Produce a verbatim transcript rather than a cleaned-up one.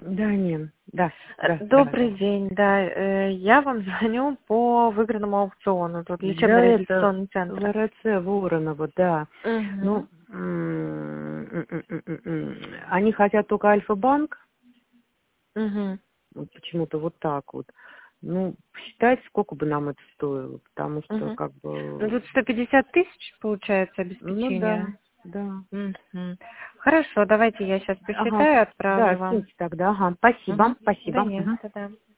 Да, Нин, да, Э, да, да, Добрый да. день, да. э, Я вам звоню по выигранному аукциону, тут Да, это лечебно-реабилитационный центр. ВРЦ Воронова, да. Ну, Угу. м, м, м, м, м, м. Они хотят только Альфа-банк, Угу. вот почему-то вот так вот. Ну, считайте, сколько бы нам это стоило, потому что, Угу. как Ну, бы, тут сто пятьдесят тысяч получается ну да, обеспечение. да. Мгм. Хорошо, давайте я сейчас Ага, посчитаю, да, отправлю вам. скиньте тогда, ага. Спасибо, Угу. Да спасибо. нет, Мгм. да.